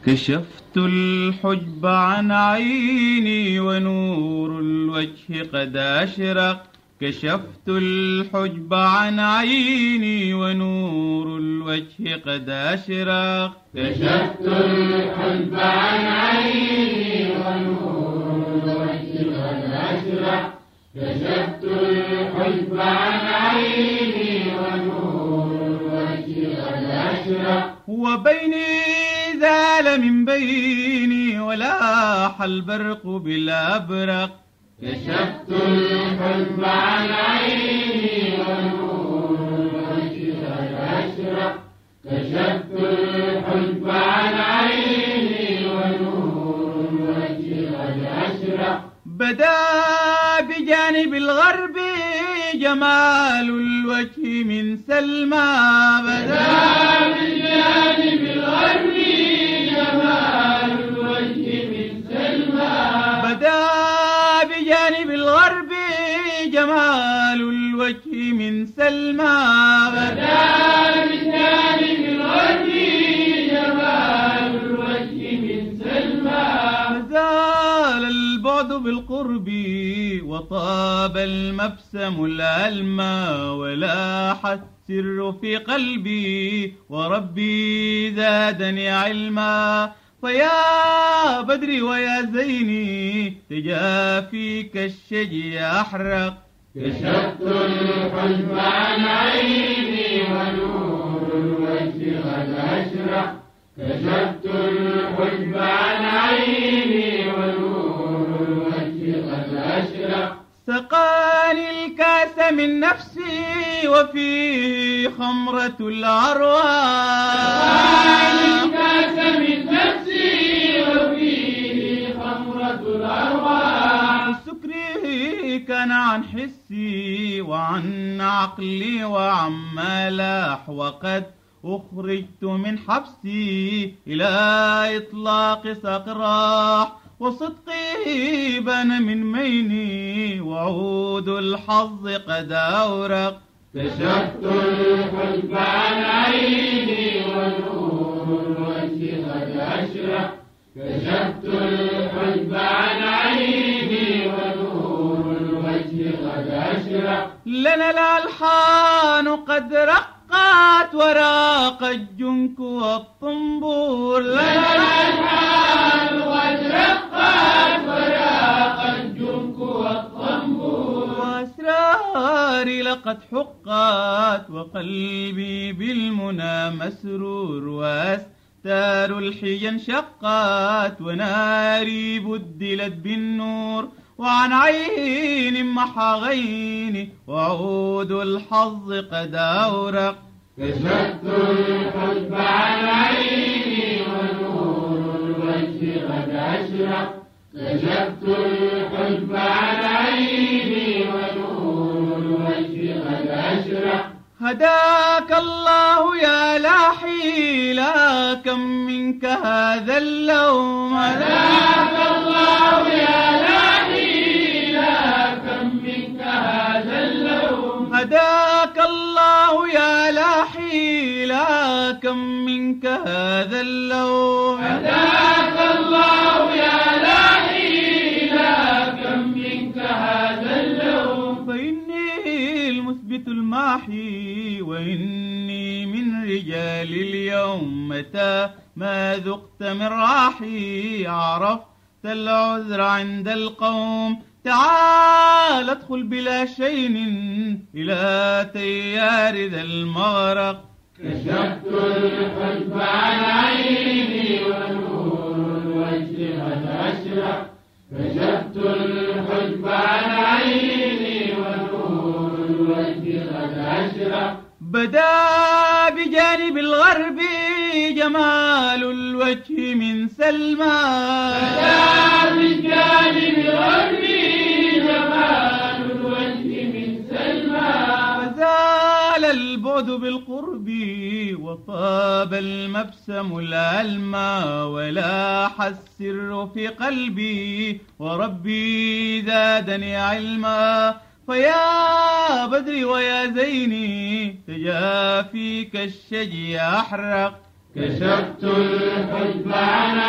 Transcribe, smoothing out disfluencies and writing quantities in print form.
كشفت الحجب عن عيني ونور الوجه قد أشرق. كشفت الحجب عن عيني ونور الوجه قد أشرق. كشفت الحجب عن عيني ونور الوجه قد أشرق. كشفت الحجب عن عيني ونور الوجه قد أشرق. وبيني زال من بيني ولاح البرق بالأبرق. كشفت الحجب عن عيني ونور الوجه قد أشرق. كشفت الحجب عن عيني ونور الوجه قد أشرق. بدا بجانب الغرب جمال الوجه من سلمى. بدا بجانب الغرب جمال الوجه من سلمى. بدا بجانب الغرب جمال الوجه من سلمى. بدا بجانب الغرب جمال الوجه من سلمى. زال البعد بالقرب وطاب المبسم الألمى ولاح السر في قلبي وربي زادني علما. فيا بدري ويا زيني تجافيك الشجي أحرق. كشفت الحجب عن عيني ونور الوجه قد أشرق. كشفت الحجب عن عيني ونور الوجه قد أشرق. سقاني الكاس من نفسي وفيه خمرة الأرواح. سقاني الكاس من نفسي وفيه خمرة الأرواح. سكري كان عن حسي وعن عقلي وعما لاح. وقد أخرجت من حبسي إلى إطلاق سقراح. وصدقي بان من ميني وعود الحظ قد أورق. كشفت الحجب عن عيني ونور الوجه قد أشرق. كشفت الحجب عن عيني ونور الوجه قد أشرق. لنا الألحان قد رقت وراق الجنك والطنبور. لنا الألحان قد رقت وراق الجنك والطنبور. وأسراري لقد حقت وقلبي بالمنى مسرور. وأستار الحجى انشقت وناري بدلت بالنور. وعن عين محى غيني وعود الحظ قد أورق. كشفت الحجب عن عيني ونور الوجه قد أشرق. كشفت الحجب عن عيني ونور الوجه قد أشرق. هداك الله يا لاحي لا كم منك هذا اللوم. هداك الله يا لاحي لا كم منك هذا اللوم. هداك الله يا لاحي لا كم منك هذا اللوم. هداك الله يا لاحي لا كم منك هذا اللوم. فإني المثبت الماحي وإني من رجال اليوم. متى ما ذقت من راحي عرفت العذر عند القوم. تعال ادخل بلا شين إلى تيار ذا المغرق. كشفت الحجب عن عيني ونور الوجه قد أشرق. كشفت الحجب عن عيني ونور الوجه قد أشرق. بدا بجانب الغرب جمال الوجه من سلمى. بدا بجانب الغرب جمال الوجه من سلمى. فزال البعد بالقرب وطاب المبسم الألمى ولاح السر في قلبي وربي زادني علما. فيا بدري ويا زيني تجافيك الشجي أحرق. كشفت الحجب عن